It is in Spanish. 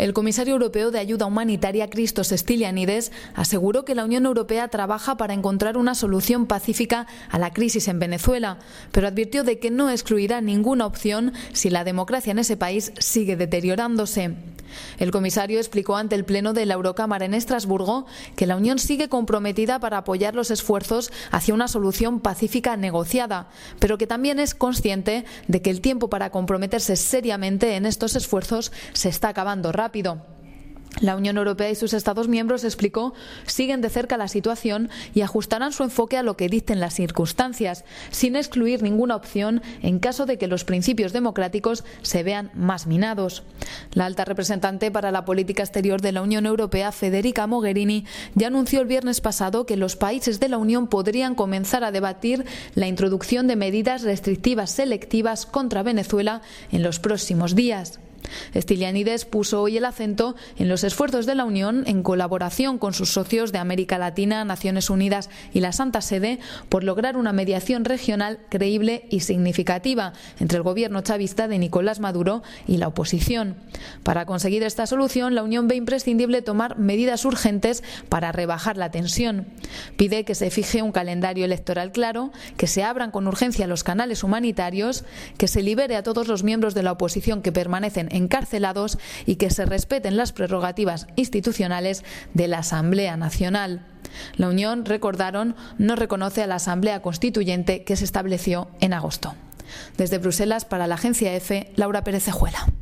El comisario europeo de ayuda humanitaria, Christos Stylianides, aseguró que la Unión Europea trabaja para encontrar una solución pacífica a la crisis en Venezuela, pero advirtió de que no excluirá ninguna opción si la democracia en ese país sigue deteriorándose. El comisario explicó ante el Pleno de la Eurocámara en Estrasburgo que la Unión sigue comprometida para apoyar los esfuerzos hacia una solución pacífica negociada, pero que también es consciente de que el tiempo para comprometerse seriamente en estos esfuerzos se está acabando rápido. La Unión Europea y sus Estados miembros, explicó, siguen de cerca la situación y ajustarán su enfoque a lo que dicten las circunstancias, sin excluir ninguna opción en caso de que los principios democráticos se vean más minados. La alta representante para la política exterior de la Unión Europea, Federica Mogherini, ya anunció el viernes pasado que los países de la Unión podrían comenzar a debatir la introducción de medidas restrictivas selectivas contra Venezuela en los próximos días. Stylianides puso hoy el acento en los esfuerzos de la Unión, en colaboración con sus socios de América Latina, Naciones Unidas y la Santa Sede, por lograr una mediación regional creíble y significativa entre el gobierno chavista de Nicolás Maduro y la oposición. Para conseguir esta solución, la Unión ve imprescindible tomar medidas urgentes para rebajar la tensión. Pide que se fije un calendario electoral claro, que se abran con urgencia los canales humanitarios, que se libere a todos los miembros de la oposición que permanecen encarcelados y que se respeten las prerrogativas institucionales de la Asamblea Nacional. La Unión, recordaron, no reconoce a la Asamblea Constituyente que se estableció en agosto. Desde Bruselas, para la agencia EFE, Laura Pérez Cejuela.